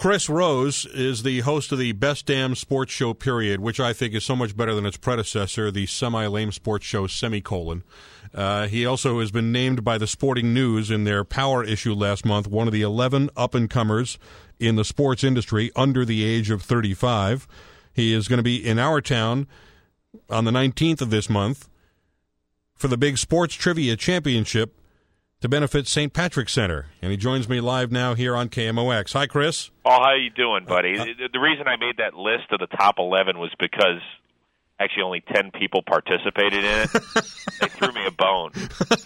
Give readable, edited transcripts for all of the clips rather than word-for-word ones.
Chris Rose is the host of the Best Damn Sports Show, period, which I think is so much better than its predecessor, the Semi-Lame Sports Show, semicolon. He also has been named by the Sporting News in their Power issue last month, one of the 11 up-and-comers in the sports industry under the age of 35. He is going to be in our town on the 19th of this month for the big Sports Trivia Championship to benefit St. Patrick's Center. And he joins me live now here on KMOX. Hi, Chris. Oh, how you doing, buddy? The reason I made that list of the top 11 was because actually only 10 people participated in it. They threw me a bone. So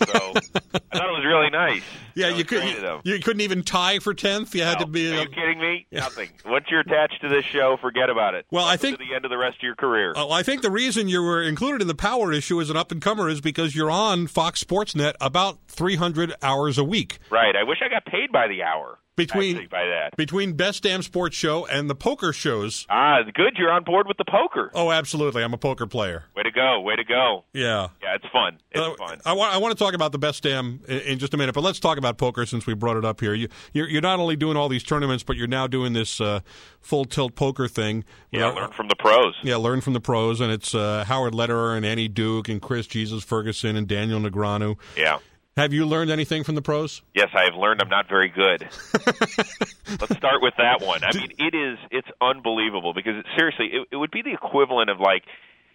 I thought it was really nice. Yeah, you couldn't even tie for 10th? You had to be. Are you kidding me? Nothing. Once you're attached to this show, forget about it. Well, I think to the end of the rest of your career. I think the reason you were included in the Power issue as an up-and-comer is because you're on Fox Sports Net about 300 hours a week. Right. I wish I got paid by the hour. Between Best Damn Sports Show and the poker shows. Good. You're on board with the poker. Oh, absolutely. I'm a poker player. Way to go. Yeah. Yeah, it's fun. It's fun. I want to talk about the Best Damn in just a minute, but let's talk about poker since we brought it up here. You're not only doing all these tournaments, but you're now doing this full tilt poker thing. Yeah, learn from the pros. Yeah, learn from the pros, and it's Howard Lederer and Annie Duke and Chris Jesus Ferguson and Daniel Negreanu. Yeah. Have you learned anything from the pros? Yes, I have learned I'm not very good. Let's start with that one. I mean, it's unbelievable because seriously, it would be the equivalent of like,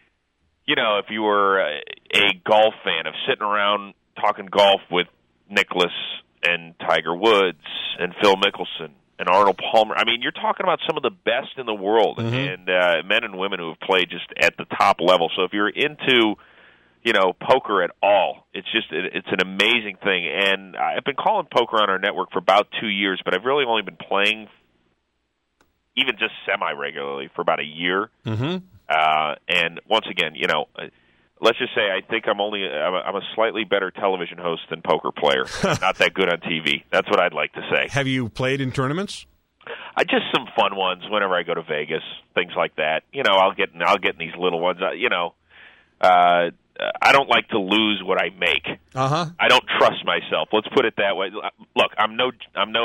if you were a golf fan of sitting around talking golf with Nicklaus and Tiger Woods and Phil Mickelson and Arnold Palmer. I mean, you're talking about some of the best in the world and men and women who have played just at the top level. So if you're into poker at all, it's an amazing thing. And I've been calling poker on our network for about 2 years, but I've really only been playing even just semi-regularly for about a year. And once again, let's just say I think I'm a slightly better television host than poker player. Not that good on TV. That's what I'd like to say. Have you played in tournaments? Just some fun ones whenever I go to Vegas, things like that. I'll get in these little ones. I don't like to lose what I make. I don't trust myself. Let's put it that way. Look, I'm no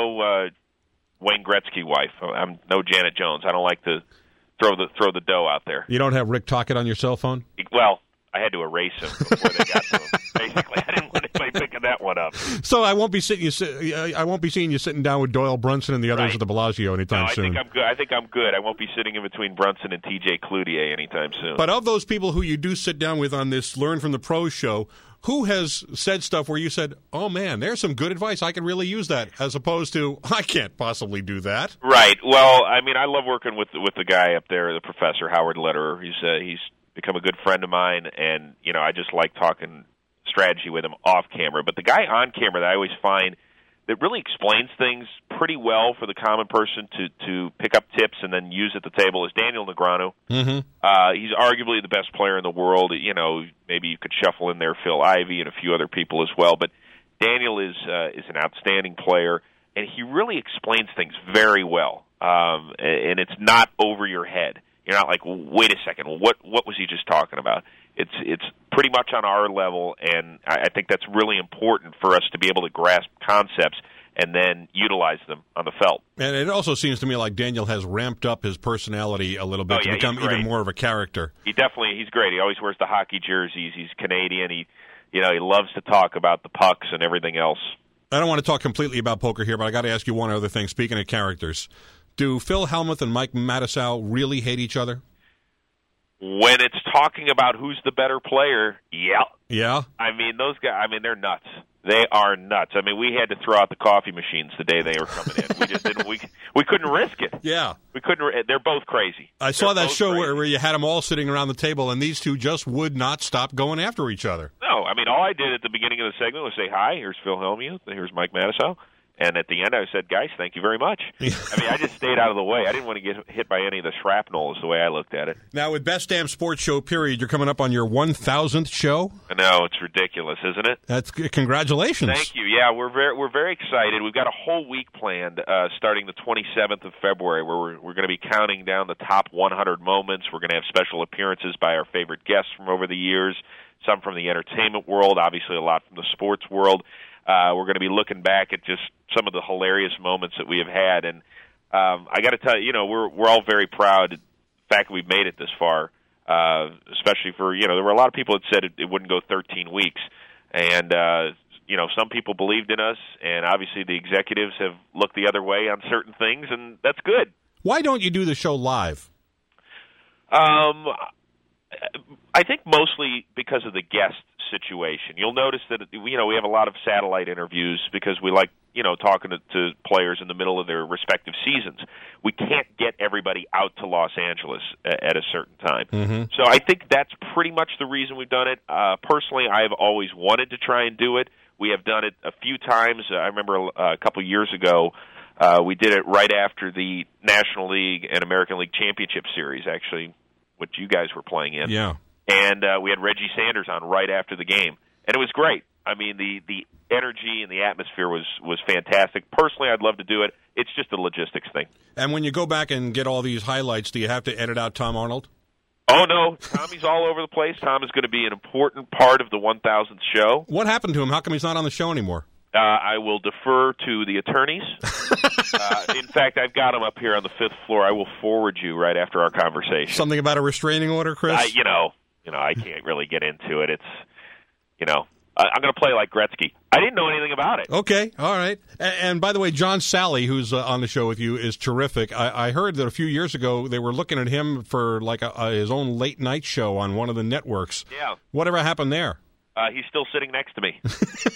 Wayne Gretzky wife. I'm no Janet Jones. I don't like to throw the dough out there. You don't have Rick Tocchet on your cell phone? Well, I had to erase him before they got to him. Basically, I didn't want anybody picking that one up. So I won't be seeing you sitting down with Doyle Brunson and the others at the Bellagio anytime soon. I think I'm good. I won't be sitting in between Brunson and T.J. Cloutier anytime soon. But of those people who you do sit down with on this Learn from the Pros show, who has said stuff where you said, "Oh man, there's some good advice. I can really use that," as opposed to, "I can't possibly do that." Right. Well, I mean, I love working with the guy up there, the Professor Howard Lederer. He's become a good friend of mine, and I just like talking strategy with him off camera. But the guy on camera that I always find that really explains things pretty well for the common person to pick up tips and then use at the table is Daniel Negreanu. He's arguably the best player in the world. Maybe you could shuffle in there Phil Ivey and a few other people as well. But Daniel is an outstanding player, and he really explains things very well. And it's not over your head. You're not like, wait a second, what was he just talking about? It's pretty much on our level, and I think that's really important for us to be able to grasp concepts and then utilize them on the felt. And it also seems to me like Daniel has ramped up his personality a little bit to become even more of a character. He's great. He always wears the hockey jerseys. He's Canadian. He loves to talk about the pucks and everything else. I don't want to talk completely about poker here, but I got to ask you one other thing. Speaking of characters, do Phil Hellmuth and Mike Matusow really hate each other? When it's talking about who's the better player, yeah. Yeah? I mean, those guys, they're nuts. They are nuts. I mean, we had to throw out the coffee machines the day they were coming in. We just didn't. We couldn't risk it. Yeah. We couldn't. They're both crazy. I saw that show where you had them all sitting around the table, and these two just would not stop going after each other. No, all I did at the beginning of the segment was say, hi, here's Phil Hellmuth, here's Mike Matusow. And at the end, I said, guys, thank you very much. I just stayed out of the way. I didn't want to get hit by any of the shrapnel is the way I looked at it. Now, with Best Damn Sports Show, period, you're coming up on your 1,000th show? I know. It's ridiculous, isn't it? That's congratulations. Thank you. Yeah, we're very excited. We've got a whole week planned starting the 27th of February where we're going to be counting down the top 100 moments. We're going to have special appearances by our favorite guests from over the years, some from the entertainment world, obviously a lot from the sports world. We're going to be looking back at just some of the hilarious moments that we have had, and I got to tell you, we're all very proud of the fact that we've made it this far, especially for, there were a lot of people that said it wouldn't go 13 weeks. And, some people believed in us, and obviously the executives have looked the other way on certain things, and that's good. Why don't you do the show live? I think mostly because of the guest situation. You'll notice that we have a lot of satellite interviews because we like talking to players in the middle of their respective seasons. We can't get everybody out to Los Angeles at a certain time. Mm-hmm. So I think that's pretty much the reason we've done it. Personally, I have always wanted to try and do it. We have done it a few times. I remember a couple years ago, we did it right after the National League and American League Championship Series, actually, which you guys were playing in. Yeah. And we had Reggie Sanders on right after the game. And it was great. I mean, the energy and the atmosphere was fantastic. Personally, I'd love to do it. It's just a logistics thing. And when you go back and get all these highlights, do you have to edit out Tom Arnold? Oh, no. Tommy's all over the place. Tom is going to be an important part of the 1000th show. What happened to him? How come he's not on the show anymore? I will defer to the attorneys. In fact, I've got him up here on the 5th floor. I will forward you right after our conversation. Something about a restraining order, Chris? I can't really get into it. It's, I'm going to play like Gretzky. I didn't know anything about it. Okay, all right. And by the way, John Sally, who's on the show with you, is terrific. I heard that a few years ago they were looking at him for like his own late night show on one of the networks. Yeah. Whatever happened there? He's still sitting next to me.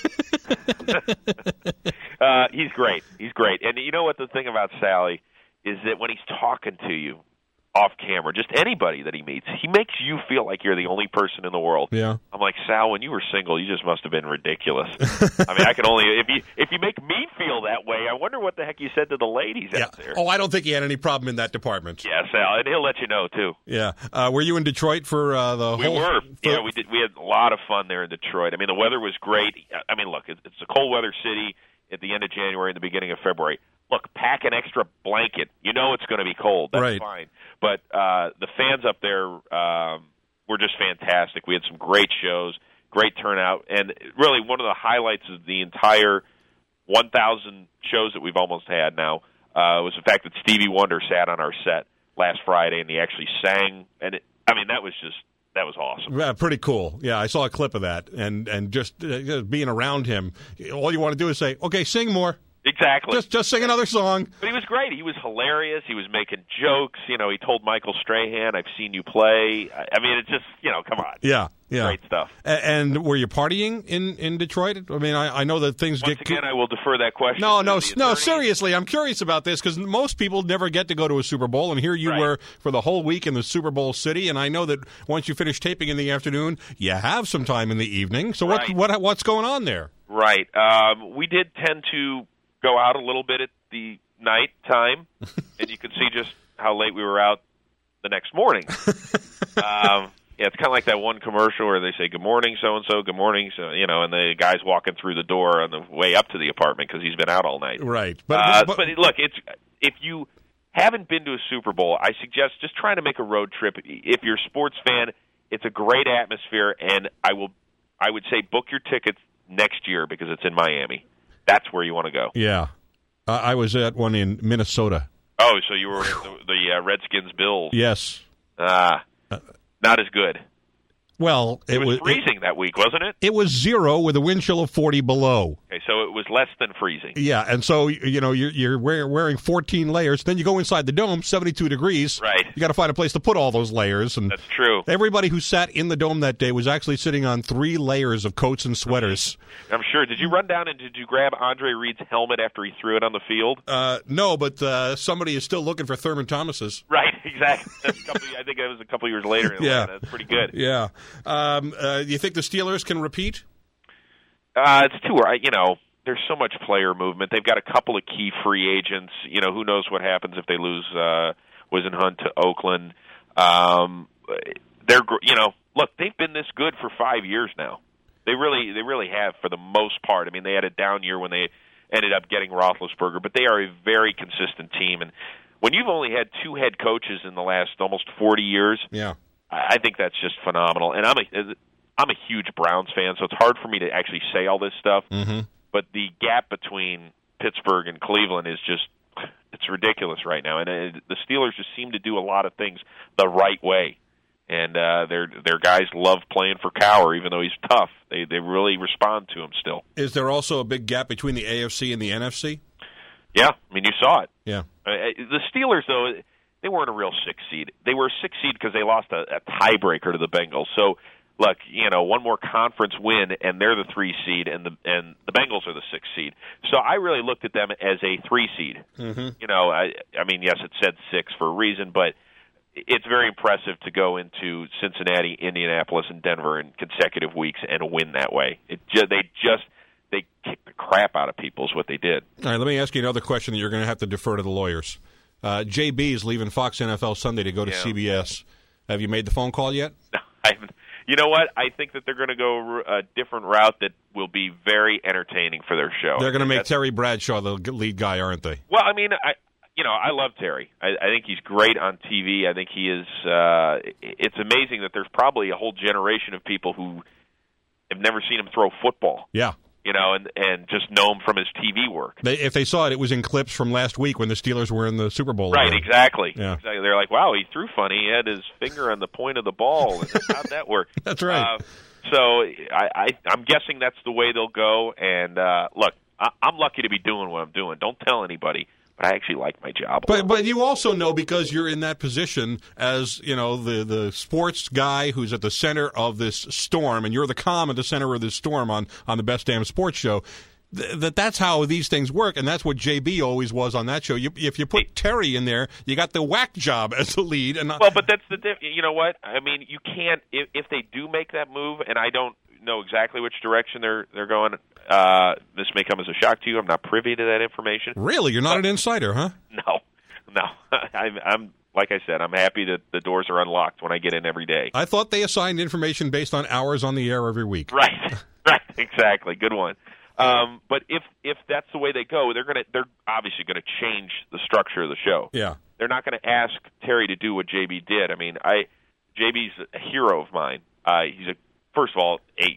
He's great. He's great. And you know what the thing about Sally is that when he's talking to you off camera, just anybody that he meets, he makes you feel like you're the only person in the world. Yeah. I'm like, Sal, when you were single, you just must have been ridiculous. I mean, I can only if you make me feel that way, I wonder what the heck you said to the ladies out there. Oh, I don't think he had any problem in that department. Yeah, Sal, and he'll let you know too. Yeah. Were you in Detroit for the whole? We were. Yeah, we did. We had a lot of fun there in Detroit. I mean, the weather was great. I mean, look, it's a cold weather city at the end of January and the beginning of February. Look, pack an extra blanket. You know it's going to be cold. That's right. Fine. But the fans up there were just fantastic. We had some great shows, great turnout, and really one of the highlights of the entire 1,000 shows that we've almost had now was the fact that Stevie Wonder sat on our set last Friday, and he actually sang. And that was awesome. Yeah, pretty cool. Yeah, I saw a clip of that, and just being around him, all you want to do is say, "Okay, sing more." Exactly. Just sing another song. But he was great. He was hilarious. He was making jokes. He told Michael Strahan, "I've seen you play." I mean, it's just, come on. Yeah. Great stuff. And were you partying in Detroit? I mean, I know that things Once again, I will defer that question. No. Seriously, I'm curious about this because most people never get to go to a Super Bowl, and here you were for the whole week in the Super Bowl city. And I know that once you finish taping in the afternoon, you have some time in the evening. So what's going on there? Right. We did tend to go out a little bit at the night time, and you can see just how late we were out the next morning. Yeah, it's kind of like that one commercial where they say, "Good morning, so-and-so, good morning," so, and the guy's walking through the door on the way up to the apartment because he's been out all night. Right. But look, if you haven't been to a Super Bowl, I suggest just trying to make a road trip. If you're a sports fan, it's a great atmosphere, and I would say book your tickets next year because it's in Miami. That's where you want to go. Yeah. I was at one in Minnesota. Oh, so you were the Redskins Bills. Yes. Not as good. Well, it was freezing that week, wasn't it? It was 0 with a wind chill of 40 below. Okay, so it was less than freezing. Yeah, and so you're wearing 14 layers. Then you go inside the dome, 72 degrees. Right. You got to find a place to put all those layers. And that's true. Everybody who sat in the dome that day was actually sitting on 3 layers of coats and sweaters. I'm sure. Did you run down and did you grab Andre Reed's helmet after he threw it on the field? No, but somebody is still looking for Thurman Thomas's. Right, exactly. I think it was a couple years later. Yeah. That's pretty good. Yeah. Do you think the Steelers can repeat? It's too early. There's so much player movement. They've got a couple of key free agents. Who knows what happens if they lose Wisenhunt to Oakland. Look, they've been this good for 5 years now. They really have for the most part. I mean, they had a down year when they ended up getting Roethlisberger, but they are a very consistent team. And when you've only had 2 head coaches in the last almost 40 years, yeah, I think that's just phenomenal. And I'm a huge Browns fan, so it's hard for me to actually say all this stuff. Mm-hmm. But the gap between Pittsburgh and Cleveland is just it's ridiculous right now, and the Steelers just seem to do a lot of things the right way. And their guys love playing for Cowher, even though he's tough. They really respond to him still. Is there also a big gap between the AFC and the NFC? Yeah, I mean, you saw it. Yeah. The Steelers, though, they weren't a real 6 seed. They were a 6 seed because they lost a tiebreaker to the Bengals. So, look, one more conference win, and they're the 3 seed, and the Bengals are the 6 seed. So I really looked at them as a 3 seed. Mm-hmm. I mean, yes, it said 6 for a reason, but it's very impressive to go into Cincinnati, Indianapolis, and Denver in consecutive weeks and win that way. They kicked the crap out of people is what they did. All right, let me ask you another question that you're going to have to defer to the lawyers. JB is leaving Fox NFL Sunday to go to CBS. Have you made the phone call yet? No, I haven't. You know what? I think that they're going to go a different route that will be very entertaining for their show. They're going to make Terry Bradshaw the lead guy, aren't they? Well, I mean, I love Terry. I think he's great on TV. I think he is. It's amazing that there's probably a whole generation of people who have never seen him throw football. Yeah. And just know him from his TV work. If they saw it, it was in clips from last week when the Steelers were in the Super Bowl. Right, exactly. Yeah. Exactly. They're like, wow, he threw funny. He had his finger on the point of the ball. How'd that work? That's right. So I'm guessing that's the way they'll go. And, look, I'm lucky to be doing what I'm doing. Don't tell anybody. But I actually like my job. But you also know, because you're in that position as, the sports guy who's at the center of this storm, and you're the calm at the center of this storm on the Best Damn Sports Show, that's how these things work, and that's what JB always was on that show. If you put Terry in there, you got the whack job as the lead. But that's you know what? I mean, you can't, if they do make that move, and I don't know exactly which direction they're going. This may come as a shock to you. I'm not privy to that information. Really? You're not an insider, huh? No. I'm like I said, I'm happy that the doors are unlocked when I get in every day. I thought they assigned information based on hours on the air every week. Right, exactly. Good one. But if that's the way they go, they're obviously going to change the structure of the show. Yeah. They're not going to ask Terry to do what JB did. I mean, JB's a hero of mine. He's first of all, a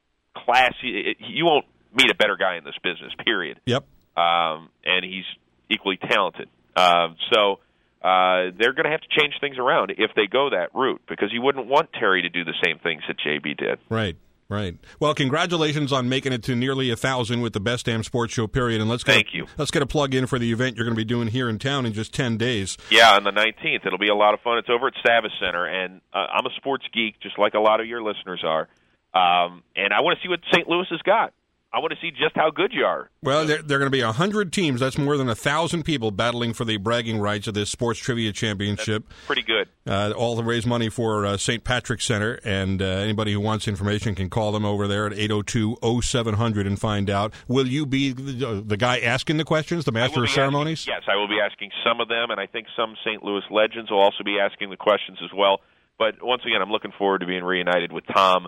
classy. You won't meet a better guy in this business, period. Yep. And he's equally talented. So they're going to have to change things around if they go that route, because you wouldn't want Terry to do the same things that JB did. Right. Well, congratulations on making it to nearly 1,000 with the Best Damn Sports Show, period. And Thank you. Let's get a plug in for the event you're going to be doing here in town in just 10 days. Yeah, on the 19th. It'll be a lot of fun. It's over at Savvis Center, and I'm a sports geek, just like a lot of your listeners are. And I want to see what St. Louis has got. I want to see just how good you are. Well, there are going to be 100 teams. That's more than 1,000 people battling for the bragging rights of this Sports Trivia Championship. That's pretty good. All to raise money for St. Patrick's Center, and anybody who wants information can call them over there at 802-0700 and find out. Will you be the guy asking the questions, the master of ceremonies? Yes, I will be asking some of them, and I think some St. Louis legends will also be asking the questions as well. But once again, I'm looking forward to being reunited with Tom.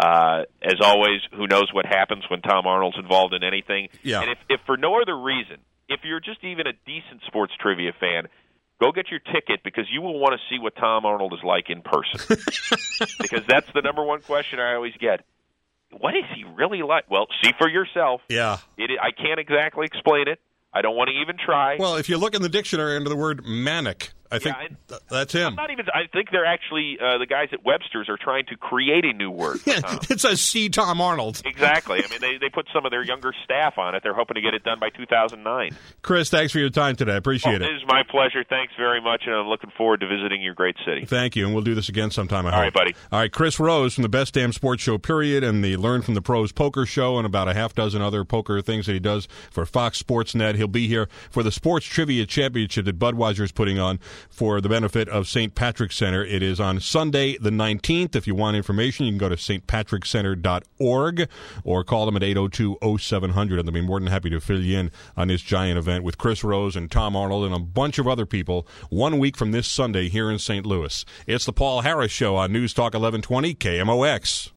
As always, who knows what happens when Tom Arnold's involved in anything. Yeah. And if for no other reason, if you're just even a decent sports trivia fan, go get your ticket, because you will want to see what Tom Arnold is like in person. Because that's the number one question I always get. What is he really like? Well, see for yourself. Yeah. I can't exactly explain it. I don't want to even try. Well, if you look in the dictionary under the word manic, I think that's him. I think they're actually, the guys at Webster's are trying to create a new word. It says see Tom Arnold. Exactly. I mean, they put some of their younger staff on it. They're hoping to get it done by 2009. Chris, thanks for your time today. I appreciate it. It is my pleasure. Thanks very much, and I'm looking forward to visiting your great city. Thank you, and we'll do this again sometime, I hope. All right, buddy. All right, Chris Rose from the Best Damn Sports Show, period, and the Learn from the Pros Poker Show, and about a half dozen other poker things that he does for Fox Sports Net. He'll be here for the Sports Trivia Championship that Budweiser is putting on for the benefit of St. Patrick's Center. It is on Sunday the 19th. If you want information, you can go to stpatrickcenter.org or call them at 802-0700, and they'll be more than happy to fill you in on this giant event with Chris Rose and Tom Arnold and a bunch of other people 1 week from this Sunday here in St. Louis. It's the Paul Harris Show on News Talk 1120 KMOX.